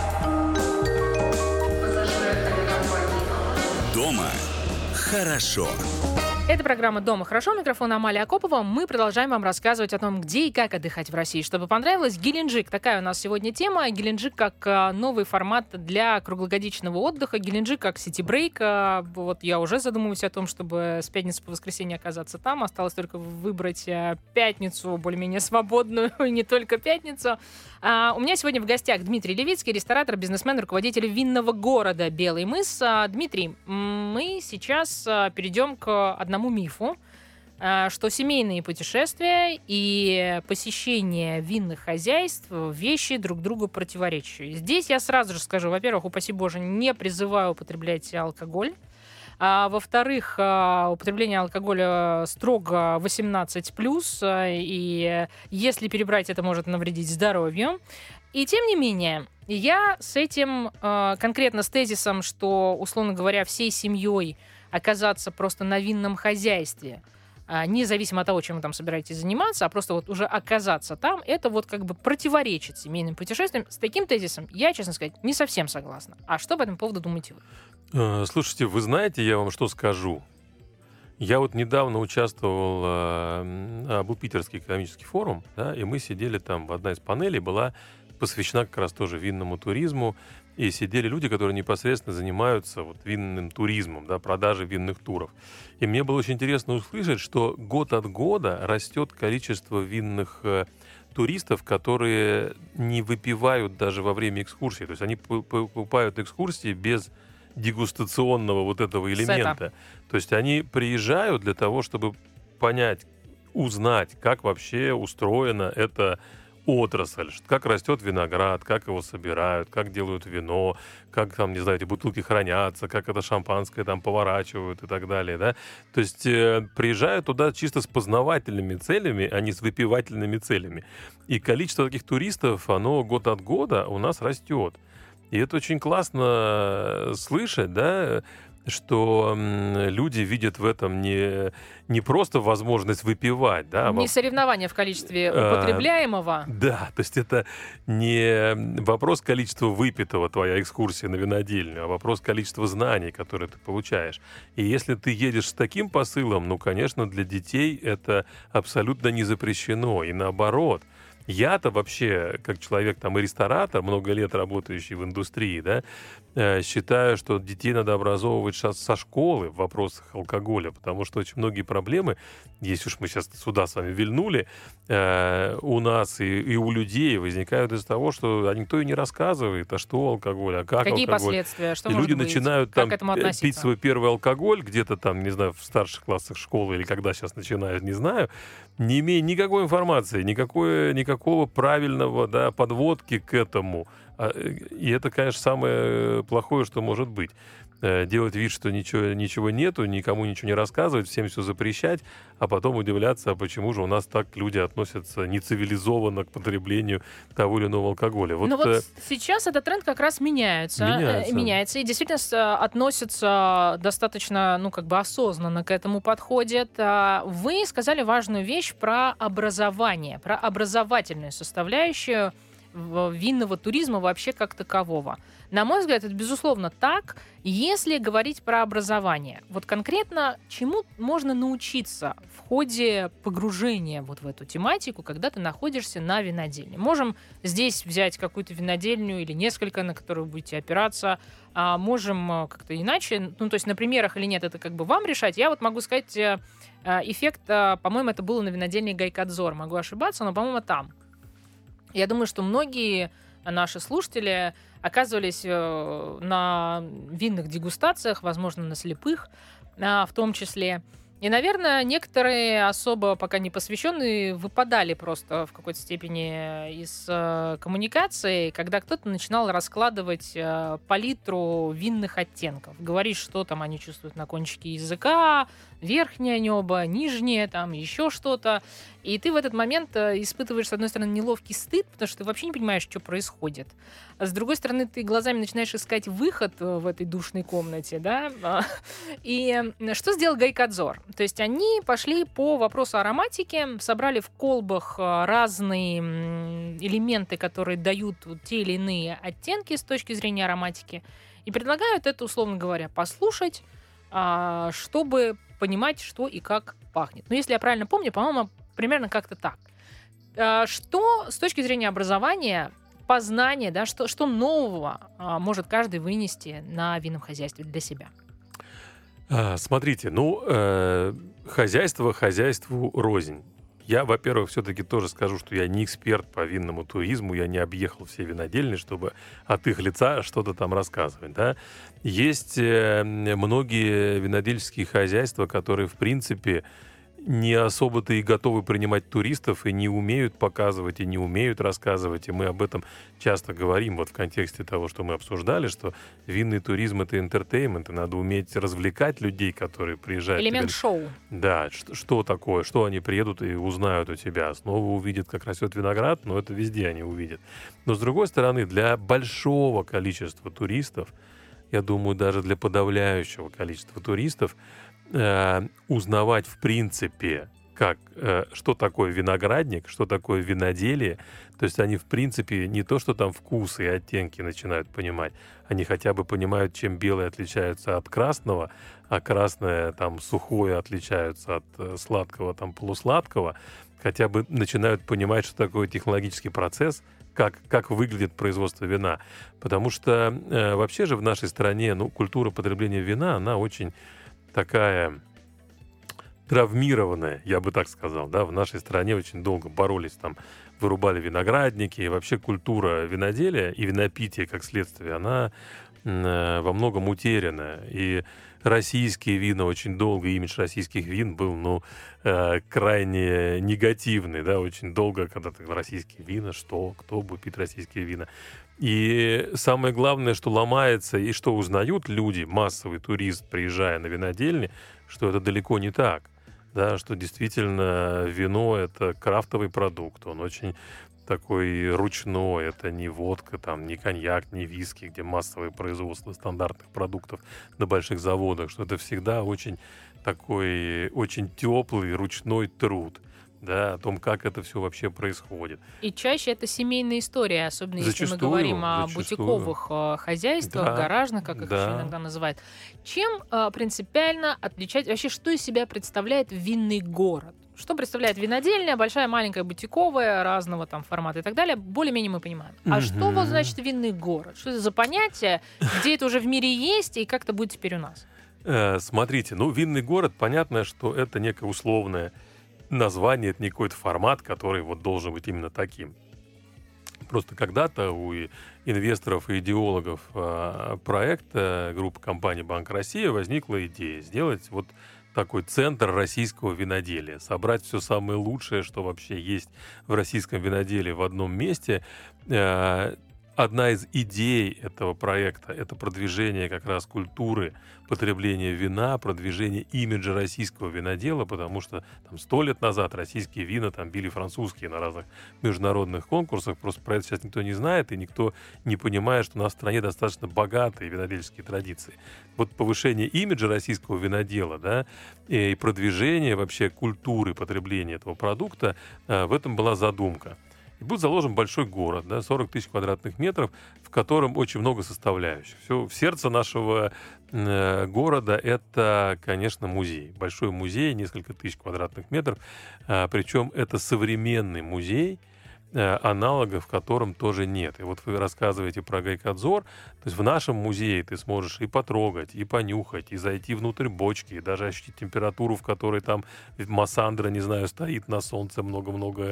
два. Пассажиры авиакомпании Дома хорошо. Это программа «Дома хорошо». Микрофон Амалия Акопова. Мы продолжаем вам рассказывать о том, где и как отдыхать в России. Чтобы понравилось, Геленджик. Такая у нас сегодня тема. Геленджик как а, новый формат для круглогодичного отдыха. Геленджик как сити-брейк. А, Вот я уже задумываюсь о том, чтобы с пятницы по воскресенье оказаться там. Осталось только выбрать а, пятницу более-менее свободную, и не только пятницу. А, У меня сегодня в гостях Дмитрий Левицкий, ресторатор, бизнесмен, руководитель винного города Белый мыс. А, Дмитрий, м, мы сейчас а, перейдем к одному мифу, а, что семейные путешествия и посещение винных хозяйств — вещи друг другу противоречащие. Здесь я сразу же скажу, во-первых, упаси Боже, не призываю употреблять алкоголь. А, во-вторых, а, употребление алкоголя строго восемнадцать плюс, а, и если перебрать, это может навредить здоровью. И тем не менее, я с этим, а, конкретно с тезисом, что, условно говоря, всей семьей оказаться просто на винном хозяйстве, а, независимо от того, чем вы там собираетесь заниматься, а просто вот уже оказаться там, это вот как бы противоречит семейным путешествиям. С таким тезисом я, честно сказать, не совсем согласна. А что по этому поводу думаете вы? Э, Слушайте, вы знаете, я вам что скажу? Я вот недавно участвовал, э, м, был Питерский экономический форум, да, и мы сидели там, одна из панелей была посвящена как раз тоже винному туризму, и сидели люди, которые непосредственно занимаются вот винным туризмом, да, продажей винных туров. И мне было очень интересно услышать, что год от года растет количество винных э, туристов, которые не выпивают даже во время экскурсии. То есть они п- покупают экскурсии без дегустационного вот этого элемента. То есть они приезжают для того, чтобы понять, узнать, как вообще устроена эта отрасль, ш- как растет виноград, как его собирают, как делают вино, как там, не знаю, эти бутылки хранятся, как это шампанское там поворачивают и так далее, да. То есть э, приезжают туда чисто с познавательными целями, а не с выпивательными целями. И количество таких туристов, оно год от года у нас растет. И это очень классно слышать, да, что м, люди видят в этом не, не просто возможность выпивать, да, а Не во- соревнование в количестве А, употребляемого. да, то есть это не вопрос количества выпитого, твоя экскурсия на винодельню, а вопрос количества знаний, которые ты получаешь. И если ты едешь с таким посылом, ну, конечно, для детей это абсолютно не запрещено. И наоборот, я-то вообще, как человек там и ресторатор, много лет работающий в индустрии, да, э, считаю, что детей надо образовывать ша- со школы в вопросах алкоголя, потому что очень многие проблемы, если уж мы сейчас сюда с вами вильнули, э, у нас и, и у людей возникают из-за того, что никто и не рассказывает, а что алкоголь, а как Какие алкоголь. последствия? Что И может люди быть? начинают Как там к этому пи- пить относиться? свой первый алкоголь где-то там, не знаю, в старших классах школы или когда сейчас начинают, не знаю, не имея никакой информации, никакой, никакого правильного, да, подводки к этому. А, э, И это, конечно, самое плохое, что может быть. Э, Делать вид, что ничего, ничего нету, никому ничего не рассказывать, всем все запрещать, а потом удивляться, а почему же у нас так люди относятся нецивилизованно к потреблению того или иного алкоголя. Вот, Но вот э, сейчас этот тренд как раз меняется, э, Меняется. меняется и действительно с- э, относится достаточно, ну, как бы осознанно к этому подходят. А Вы сказали важную вещь про образование, про образовательную составляющую в- винного туризма вообще как такового. На мой взгляд, это безусловно так, если говорить про образование. Вот конкретно чему можно научиться в ходе погружения вот в эту тематику, когда ты находишься на винодельне. Можем здесь взять какую-то винодельню или несколько, на которые вы будете опираться, а можем э, как-то иначе, ну то есть на примерах или нет, это как бы вам решать. Я вот могу сказать, э, э, эффект, э, по-моему, это было на винодельне Гайкадзор, могу ошибаться, но, по-моему, там. Я думаю, что многие наши слушатели оказывались э, на винных дегустациях, возможно, на слепых а, в том числе. И, наверное, некоторые особо пока не посвященные выпадали просто в какой-то степени из э, коммуникации, когда кто-то начинал раскладывать э, палитру винных оттенков. Говорить, что там они чувствуют на кончике языка, верхнее небо, нижнее, там еще что-то. И ты в этот момент э, испытываешь, с одной стороны, неловкий стыд, потому что ты вообще не понимаешь, что происходит. А с другой стороны, ты глазами начинаешь искать выход э, в этой душной комнате, да. А, И э, что сделал Гайкадзор? То есть они пошли по вопросу ароматики, собрали в колбах э, разные м, элементы, которые дают вот те или иные оттенки с точки зрения ароматики, и предлагают это, условно говоря, послушать, а, чтобы понимать, что и как пахнет. Но если я правильно помню, по-моему, примерно как-то так. А, Что с точки зрения образования, познания, да, что, что нового а, может каждый вынести на винном хозяйстве для себя? А, Смотрите, ну, э, хозяйство хозяйству рознь. Я, во-первых, все-таки тоже скажу, что я не эксперт по винному туризму, я не объехал все винодельни, чтобы от их лица что-то там рассказывать. Да? Есть э, многие винодельческие хозяйства, которые, в принципе, не особо-то и готовы принимать туристов, и не умеют показывать, и не умеют рассказывать. И мы об этом часто говорим вот в контексте того, что мы обсуждали, что винный туризм — это интертеймент, и надо уметь развлекать людей, которые приезжают. Элемент Тебе- шоу. Да, что, что такое, что они приедут и узнают у тебя. Снова увидят, как растет виноград, но это везде они увидят. Но, с другой стороны, для большого количества туристов, я думаю, даже для подавляющего количества туристов, э, узнавать в принципе, как, э, что такое виноградник, что такое виноделие. То есть они в принципе не то, что там вкусы и оттенки начинают понимать, они хотя бы понимают, чем белое отличается от красного, а красное там сухое отличается от э, сладкого, там полусладкого, хотя бы начинают понимать, что такое технологический процесс, как, как выглядит производство вина. Потому что э, вообще же в нашей стране, ну, культура потребления вина, она очень такая травмированная, я бы так сказал, да, в нашей стране очень долго боролись, там, вырубали виноградники, и вообще культура виноделия и винопития, как следствие, она э, во многом утеряна, и российские вина, очень долго имидж российских вин был, ну, э, крайне негативный, да, очень долго, когда ты российские вина, что, кто будет пить российские вина. И самое главное, что ломается и что узнают люди, массовый турист, приезжая на винодельни, что это далеко не так. Да, что действительно вино — это крафтовый продукт, он очень такой ручной, это не водка, там, не коньяк, не виски, где массовое производство стандартных продуктов на больших заводах, что это всегда очень такой, очень теплый ручной труд, да, о том, как это все вообще происходит. И чаще это семейная история, особенно если мы Зачастую, говорим о зачастую. бутиковых э, хозяйствах, Да, гаражных, как их да. еще иногда называют. Чем э, принципиально отличать, вообще, что из себя представляет винный город? Что представляет винодельня, большая, маленькая, бутиковая, разного там формата и так далее, более-менее мы понимаем. А что Мгм. вот значит винный город? Что это за понятие, где это уже в мире есть и как это будет теперь у нас? Э, Смотрите, ну, винный город, понятно, что это некое условное название, это не какой-то формат, который вот должен быть именно таким. Просто когда-то у и- инвесторов и идеологов а, проекта группы компаний «Банк России» возникла идея сделать вот такой центр российского виноделия, собрать все самое лучшее, что вообще есть в российском виноделии в одном месте. Э, Одна из идей этого проекта — это продвижение как раз культуры потребления вина, продвижение имиджа российского винодела, потому что там сто лет назад российские вина там били французские на разных международных конкурсах. Просто про это сейчас никто не знает, и никто не понимает, что у нас в стране достаточно богатые винодельческие традиции. Вот повышение имиджа российского винодела, да, и продвижение вообще культуры потребления этого продукта, э, в этом была задумка. И будет заложен большой город, да, сорок тысяч квадратных метров, в котором очень много составляющих. Все, в сердце нашего э, города это, конечно, музей. Большой музей, несколько тысяч квадратных метров. Э, причем это современный музей, аналогов в котором тоже нет. И вот вы рассказываете про Гайкадзор, то есть в нашем музее ты сможешь и потрогать, и понюхать, и зайти внутрь бочки, и даже ощутить температуру, в которой там массандра, не знаю, стоит на солнце много-много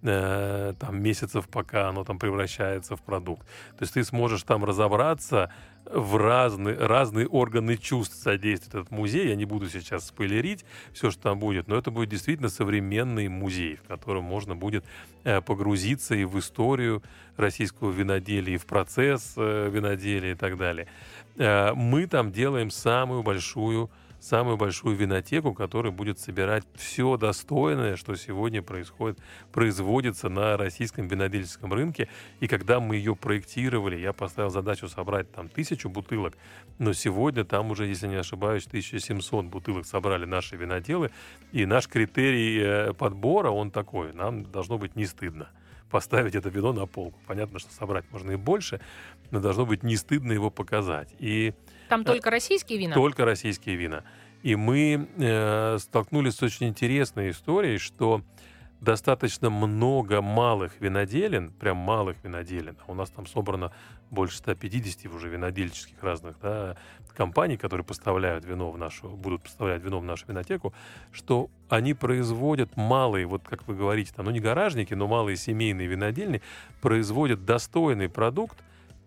э, там месяцев, пока оно там превращается в продукт. То есть ты сможешь там разобраться в разные, разные органы чувств содействует этот музей. Я не буду сейчас спойлерить все, что там будет, но это будет действительно современный музей, в котором можно будет э, погрузиться и в историю российского виноделия, и в процесс э, виноделия и так далее. Э, мы там делаем самую большую самую большую винотеку, которая будет собирать все достойное, что сегодня происходит, производится на российском винодельческом рынке. И когда мы ее проектировали, я поставил задачу собрать там тысячу бутылок, но сегодня там уже, если не ошибаюсь, тысяча семьсот бутылок собрали наши виноделы. И наш критерий подбора, он такой: нам должно быть не стыдно поставить это вино на полку. Понятно, что собрать можно и больше, но должно быть не стыдно его показать. И там только российские вина? Только российские вина. И мы э, столкнулись с очень интересной историей, что достаточно много малых виноделин, прям малых виноделин, а у нас там собрано больше ста пятидесяти уже винодельческих разных, да, компаний, которые поставляют вино в нашу, будут поставлять вино в нашу винотеку, что они производят малые, вот как вы говорите, там, ну не гаражники, но малые семейные винодельни, производят достойный продукт.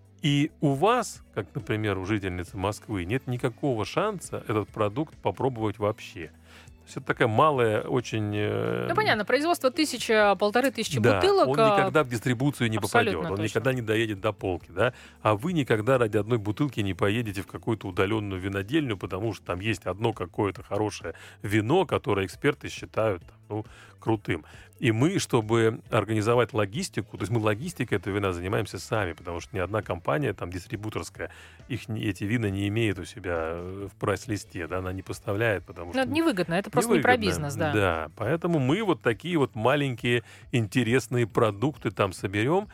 И у вас, как, например, у жительницы Москвы, нет никакого шанса этот продукт попробовать вообще. То есть это такая малая, очень... Ну, понятно, производство тысяча, полторы тысячи да, бутылок... он никогда в дистрибуцию не попадет, он точно. никогда не доедет до полки, да? А вы никогда ради одной бутылки не поедете в какую-то удаленную винодельню, потому что там есть одно какое-то хорошее вино, которое эксперты считают, ну, крутым. И мы, чтобы организовать логистику, то есть мы логистикой этого вина занимаемся сами, потому что ни одна компания там дистрибуторская их, эти вина не имеет у себя в прайс-листе, да, она не поставляет, потому что... Ну, это невыгодно, это просто не про бизнес, да. Да, поэтому мы вот такие вот маленькие интересные продукты там соберем.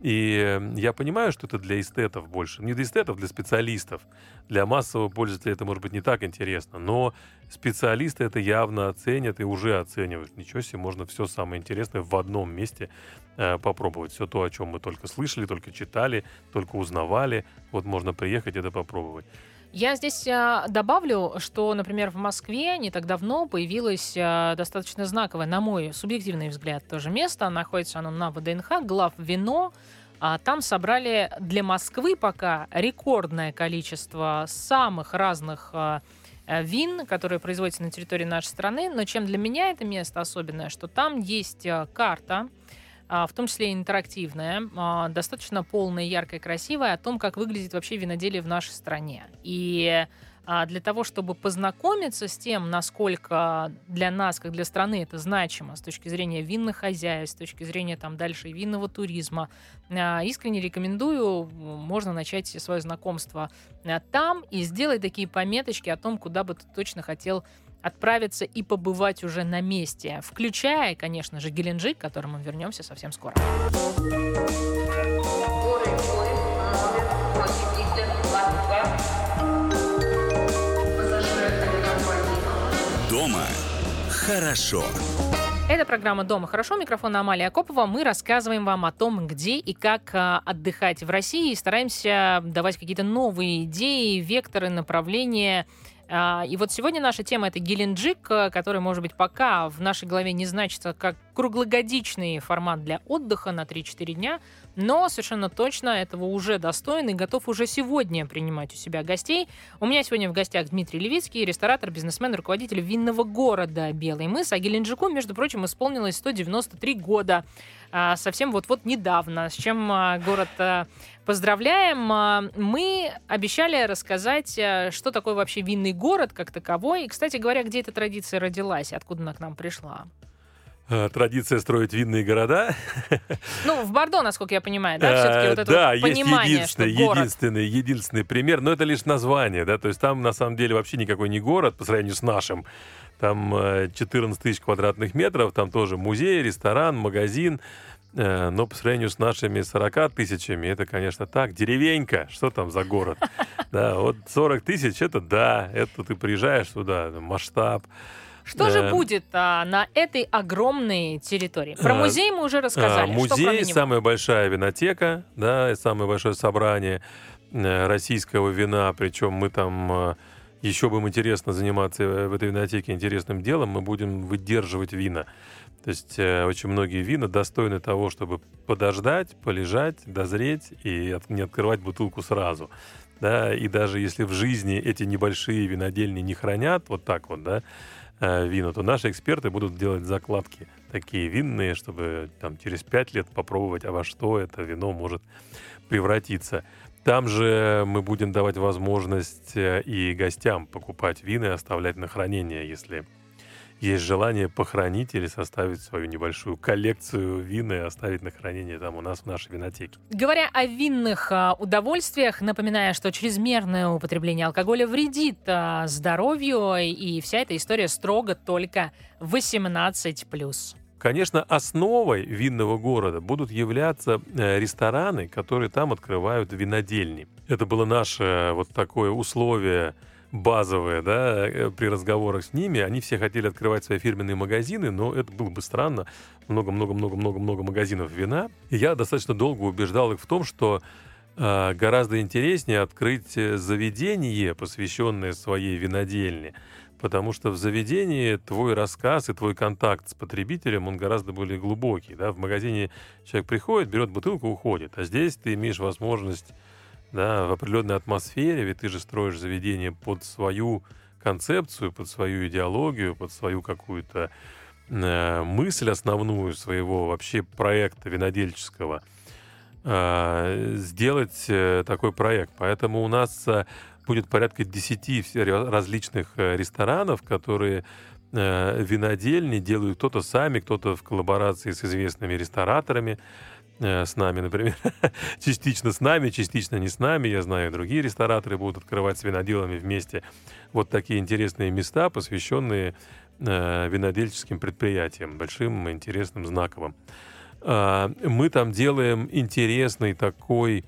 И я понимаю, что это для эстетов больше. Не для эстетов, для специалистов. Для массового пользователя это может быть не так интересно. Но специалисты это явно оценят и уже оценивают. Ничего себе, можно все самое интересное в одном месте э, попробовать. Все то, о чем мы только слышали, только читали, только узнавали. Вот можно приехать и это попробовать. Я здесь а, добавлю, что, например, в Москве не так давно появилось а, достаточно знаковое, на мой субъективный взгляд, тоже место. Находится оно на ВДНХ, главвино. А, там собрали для Москвы пока рекордное количество самых разных а, вин, которые производятся на территории нашей страны. Но чем для меня это место особенное, что там есть а, карта, в том числе и интерактивная, достаточно полная, яркая, красивая, о том, как выглядит вообще виноделие в нашей стране. И для того, чтобы познакомиться с тем, насколько для нас, как для страны, это значимо с точки зрения винных хозяйств, с точки зрения там, дальше винного туризма, искренне рекомендую, можно начать свое знакомство там и сделать такие пометочки о том, куда бы ты точно хотел отправиться и побывать уже на месте, включая, конечно же, Геленджик, к которому мы вернемся совсем скоро. Дома хорошо. Это программа «Дома хорошо». Микрофон Амалия Акопова. Мы рассказываем вам о том, где и как отдыхать в России. И стараемся давать какие-то новые идеи, векторы, направления. И вот сегодня наша тема — это Геленджик, который, может быть, пока в нашей голове не значится как круглогодичный формат для отдыха на три-четыре дня, но совершенно точно этого уже достоин и готов уже сегодня принимать у себя гостей. У меня сегодня в гостях Дмитрий Левицкий, ресторатор, бизнесмен, руководитель винного города Белый мыс. А Геленджику, между прочим, исполнилось сто девяносто три года. Совсем вот-вот недавно, с чем город поздравляем. Мы обещали рассказать, что такое вообще винный город как таковой. И, кстати говоря, где эта традиция родилась, откуда она к нам пришла? Традиция строить винные города. Ну, в Бордо, насколько я понимаю, да, все-таки вот это да, вот понимание, есть что единственный, город... единственный, единственный пример, но это лишь название, да, то есть там на самом деле вообще никакой не город по сравнению с нашим. Там четырнадцать тысяч квадратных метров, там тоже музей, ресторан, магазин, Э, Но по сравнению с нашими сорока тысячами, это, конечно, так. Деревенька, что там за город? Да, вот сорок тысяч, это да, это ты приезжаешь туда, масштаб. Что же Э, будет а, на этой огромной территории? Про э, музей мы уже а, рассказали. Что кроме Музей, него? самая большая винотека, да, и самое большое собрание э, российского вина, причем мы там э, еще будем интересно заниматься э, в этой винотеке интересным делом, мы будем выдерживать вина. То есть э, очень многие вина достойны того, чтобы подождать, полежать, дозреть и от- не открывать бутылку сразу. Да, и даже если в жизни эти небольшие винодельни не хранят вот так вот, да, э, вина, то наши эксперты будут делать закладки такие винные, чтобы там через пять лет попробовать, а во что это вино может превратиться. Там же мы будем давать возможность э, и гостям покупать вина и оставлять на хранение, если есть желание похоронить или составить свою небольшую коллекцию вин и оставить на хранение там у нас в нашей винотеке. Говоря о винных а, удовольствиях, напоминаю, что чрезмерное употребление алкоголя вредит а, здоровью, и вся эта история строго только восемнадцать плюс. Конечно, основой винного города будут являться э, рестораны, которые там открывают винодельни. Это было наше э, вот такое условие базовое, да, э, при разговорах с ними. Они все хотели открывать свои фирменные магазины, но это было бы странно. Много-много-много-много-много магазинов вина. И я достаточно долго убеждал их в том, что э, гораздо интереснее открыть э, заведение, посвященное своей винодельне. Потому что в заведении твой рассказ и твой контакт с потребителем, он гораздо более глубокий. Да? В магазине человек приходит, берет бутылку, уходит. А здесь ты имеешь возможность, да, в определенной атмосфере, ведь ты же строишь заведение под свою концепцию, под свою идеологию, под свою какую-то э, мысль основную своего вообще проекта винодельческого, э, сделать э, такой проект. Поэтому у нас э, будет порядка десяти все ра- различных э, ресторанов, которые э, винодельни делают кто-то сами, кто-то в коллаборации с известными рестораторами, э, с нами, например, частично с нами, частично не с нами. Я знаю, другие рестораторы будут открывать с виноделами вместе вот такие интересные места, посвященные э, винодельческим предприятиям, большим, интересным, знаковым. А, Мы там делаем интересный такой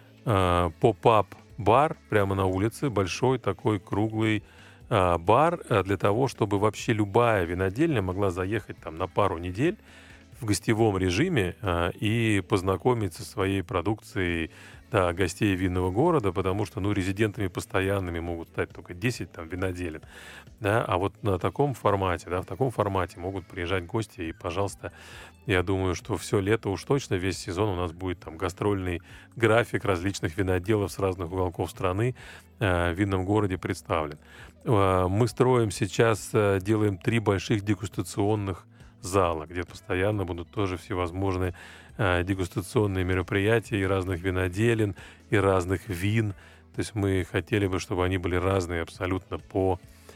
э, поп-ап бар прямо на улице, большой такой круглый а, бар а, для того, чтобы вообще любая винодельня могла заехать там на пару недель в гостевом режиме а, и познакомиться со своей продукцией, да, гостей винного города, потому что, ну, резидентами постоянными могут стать только десять там виноделин, да, а вот на таком формате, да, в таком формате могут приезжать гости, и, пожалуйста, я думаю, что все лето уж точно, весь сезон у нас будет там гастрольный график различных виноделов с разных уголков страны э, в винном городе представлен. Э, Мы строим сейчас, э, делаем три больших дегустационных зала, где постоянно будут тоже всевозможные э, дегустационные мероприятия и разных виноделин, и разных вин. То есть мы хотели бы, чтобы они были разные абсолютно по,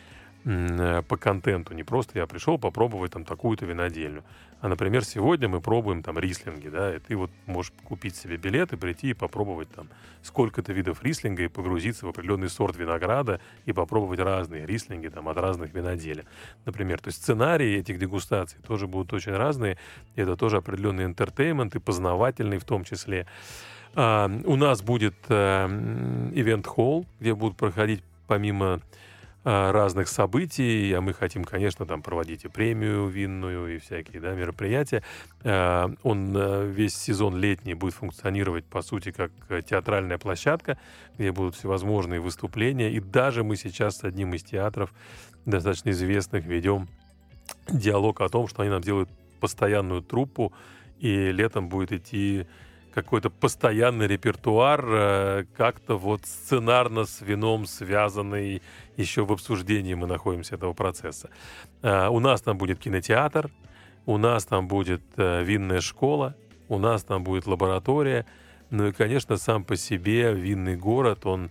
м, э, по контенту. Не просто я пришел попробовать там такую-то винодельню. А, например, сегодня мы пробуем там рислинги, да, и ты вот можешь купить себе билет и прийти и попробовать там сколько-то видов рислинга и погрузиться в определенный сорт винограда и попробовать разные рислинги там от разных виноделин, например. То есть сценарии этих дегустаций тоже будут очень разные. И это тоже определенный интертеймент и познавательный в том числе. А, у нас будет а, м, ивент-холл, где будут проходить помимо а, разных событий, а мы хотим, конечно, там проводить и премию винную, и всякие, да, мероприятия. А, Он а, весь сезон летний будет функционировать, по сути, как э, театральная площадка, где будут всевозможные выступления. И даже мы сейчас с одним из театров, достаточно известных, ведем диалог о том, что они нам делают постоянную труппу, и летом будет идти какой-то постоянный репертуар, э, как-то вот сценарно с вином связанный, еще в обсуждении мы находимся этого процесса. Э, У нас там будет кинотеатр, у нас там будет э, винная школа, у нас там будет лаборатория. Ну и, конечно, сам по себе винный город, он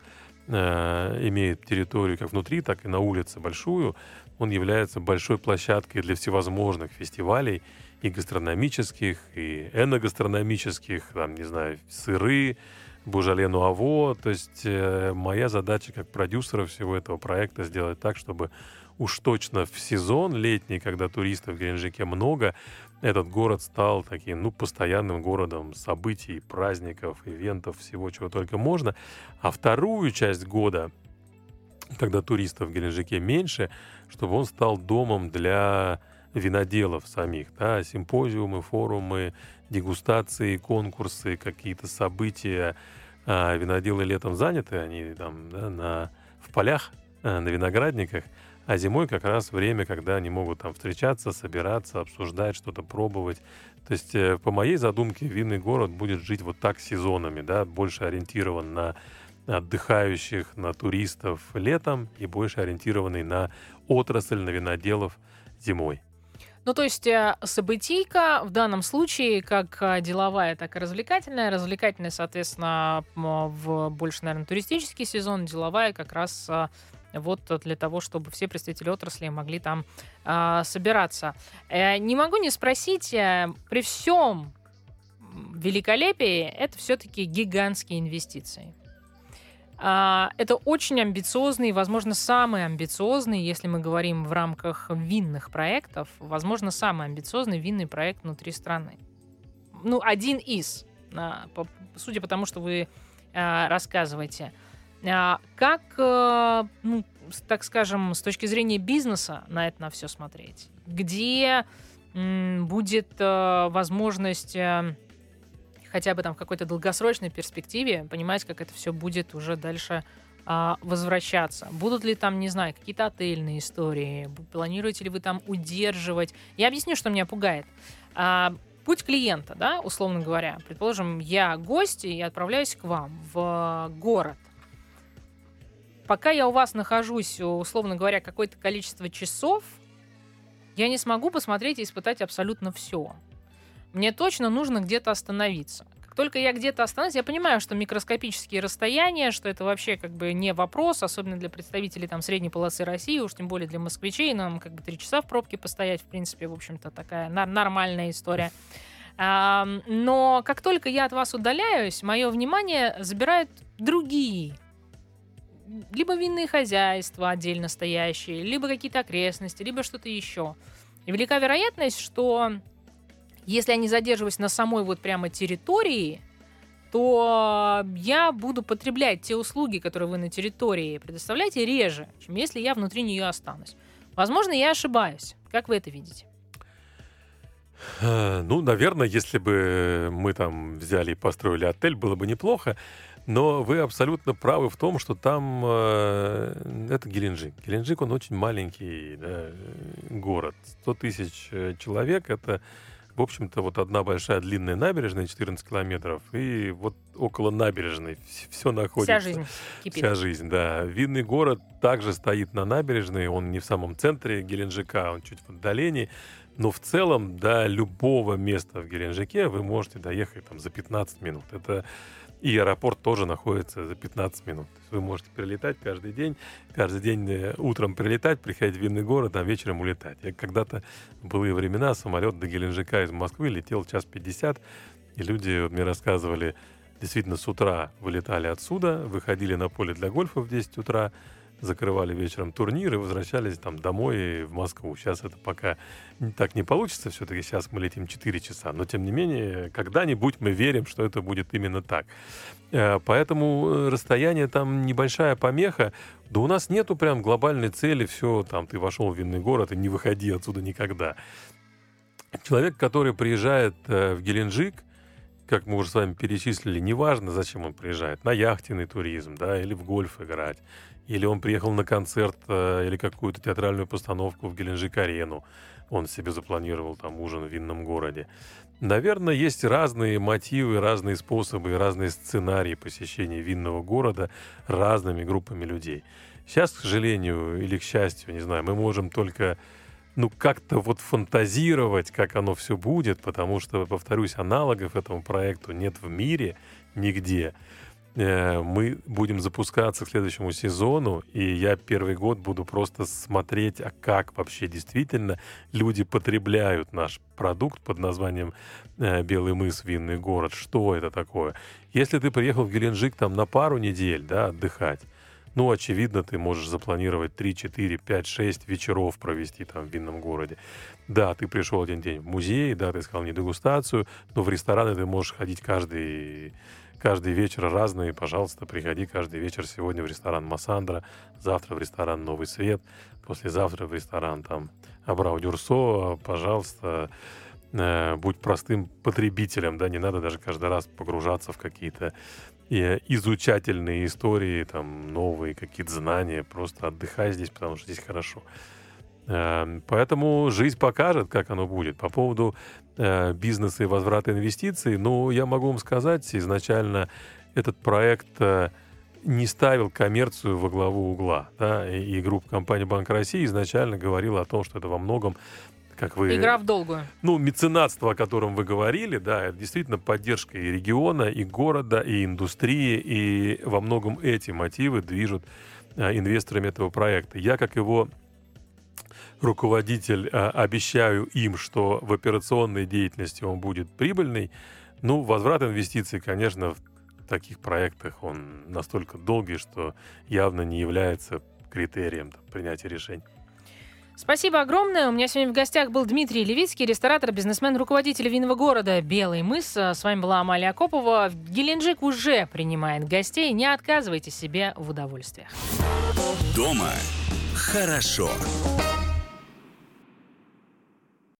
э, имеет территорию как внутри, так и на улице большую. Он является большой площадкой для всевозможных фестивалей, и гастрономических, и эногастрономических, там, не знаю, сыры, Бужале Нуаво. То есть э, моя задача как продюсера всего этого проекта сделать так, чтобы уж точно в сезон летний, когда туристов в Геленджике много, этот город стал таким, ну, постоянным городом событий, праздников, ивентов, всего, чего только можно. А вторую часть года, когда туристов в Геленджике меньше, чтобы он стал домом для виноделов самих, да, симпозиумы, форумы, дегустации, конкурсы, какие-то события. А виноделы летом заняты, они там, да, на, в полях, а, на виноградниках, а зимой как раз время, когда они могут там встречаться, собираться, обсуждать, что-то пробовать. То есть, э, по моей задумке, винный город будет жить вот так сезонами, да, больше ориентирован на отдыхающих, на туристов летом и больше ориентированный на отрасль, на виноделов зимой. Ну, то есть э, событийка в данном случае как э, деловая, так и развлекательная. Развлекательная, соответственно, м, в больше, наверное, туристический сезон, деловая как раз э, вот для того, чтобы все представители отрасли могли там э, собираться. Э, не могу не спросить, э, при всем великолепии, это все-таки гигантские инвестиции. А, Это очень амбициозный, возможно, самый амбициозный, если мы говорим в рамках винных проектов, возможно, самый амбициозный винный проект внутри страны. Ну, один из, а, по- судя по тому, что вы а, рассказываете. А, Как, а, ну, с- так скажем, с точки зрения бизнеса на это на все смотреть? Где м, будет а, возможность а, хотя бы там в какой-то долгосрочной перспективе понимать, как это все будет уже дальше а, возвращаться. Будут ли там, не знаю, какие-то отельные истории? Бу- Планируете ли вы там удерживать? Я объясню, что меня пугает. А, Путь клиента, да, условно говоря. Предположим, я гость и отправляюсь к вам в город. Пока я у вас нахожусь, условно говоря, какое-то количество часов, я не смогу посмотреть и испытать абсолютно все. Мне точно нужно где-то остановиться. Как только я где-то остановлюсь, я понимаю, что микроскопические расстояния, что это вообще как бы не вопрос, особенно для представителей там средней полосы России, уж тем более для москвичей, нам как бы три часа в пробке постоять, в принципе, в общем-то, такая нар- нормальная история. Ам, Но как только я от вас удаляюсь, мое внимание забирают другие либо винные хозяйства отдельно стоящие, либо какие-то окрестности, либо что-то еще. И велика вероятность, что если я не задерживаюсь на самой вот прямо территории, то я буду потреблять те услуги, которые вы на территории предоставляете, реже, чем если я внутри нее останусь. Возможно, я ошибаюсь. Как вы это видите? Э, Ну, наверное, если бы мы там взяли и построили отель, было бы неплохо. Но вы абсолютно правы в том, что там э, это Геленджик. Геленджик, он очень маленький, да, э, город. сто тысяч э, человек — это, в общем-то, вот одна большая длинная набережная, четырнадцать километров, и вот около набережной все находится. Вся жизнь кипит. Вся жизнь, да. Винный город также стоит на набережной, он не в самом центре Геленджика, он чуть в отдалении. Но в целом до любого места в Геленджике вы можете доехать там за пятнадцать минут. Это и аэропорт тоже находится за пятнадцать минут. То есть вы можете прилетать каждый день, каждый день э, утром прилетать, приходить в винный город, а вечером улетать. Я когда-то в былые времена самолет до Геленджика из Москвы летел час пятьдесят, и люди вот мне рассказывали, действительно с утра вылетали отсюда, выходили на поле для гольфа в десять утра, закрывали вечером турнир и возвращались там домой в Москву. Сейчас это пока так не получится, все-таки сейчас мы летим четыре часа, но тем не менее, когда-нибудь мы верим, что это будет именно так. Э, Поэтому расстояние там небольшая помеха, да у нас нету прям глобальной цели, все, там ты вошел в винный город и не выходи отсюда никогда. Человек, который приезжает э, в Геленджик, как мы уже с вами перечислили, неважно, зачем он приезжает, на яхтенный туризм, да, или в гольф играть, или он приехал на концерт э, или какую-то театральную постановку в Геленджик-арену, он себе запланировал там ужин в винном городе. Наверное, есть разные мотивы, разные способы, разные сценарии посещения винного города разными группами людей. Сейчас, к сожалению, или к счастью, не знаю, мы можем только ну, как-то вот фантазировать, как оно все будет, потому что, повторюсь, аналогов этому проекту нет в мире нигде. Э, Мы будем запускаться к следующему сезону, и я первый год буду просто смотреть, а как вообще действительно люди потребляют наш продукт под названием э, «Белый мыс. Винный город». Что это такое? Если ты приехал в Геленджик там на пару недель, да, отдыхать, Ну, очевидно, ты можешь запланировать три, четыре, пять, шесть вечеров провести там в винном городе. Да, ты пришел один день в музей, да, ты сказал не дегустацию, но в рестораны ты можешь ходить каждый, каждый вечер разные. Пожалуйста, приходи каждый вечер сегодня в ресторан Массандра, завтра в ресторан Новый Свет, послезавтра в ресторан там Абрау Дюрсо. Пожалуйста, э, будь простым потребителем, да, не надо даже каждый раз погружаться в какие-то э, изучательные истории, там, новые какие-то знания. Просто отдыхай здесь, потому что здесь хорошо. Э, поэтому жизнь покажет, как оно будет. По поводу э, бизнеса и возврата инвестиций, ну, я могу вам сказать, изначально этот проект э, не ставил коммерцию во главу угла. Да, и, и группа компании Банк России изначально говорила о том, что это во многом, как вы... Игра в долгую. Ну, меценатство, о котором вы говорили, да, это действительно поддержка и региона, и города, и индустрии, и во многом эти мотивы движут а, инвесторами этого проекта. Я, как его руководитель, а, обещаю им, что в операционной деятельности он будет прибыльный. Ну, возврат инвестиций, конечно, в таких проектах он настолько долгий, что явно не является критерием там, принятия решений. Спасибо огромное. У меня сегодня в гостях был Дмитрий Левицкий, ресторатор, бизнесмен, руководитель винного города «Белый мыс». С вами была Амалия Акопова. Геленджик уже принимает гостей. Не отказывайте себе в удовольствиях. Дома хорошо.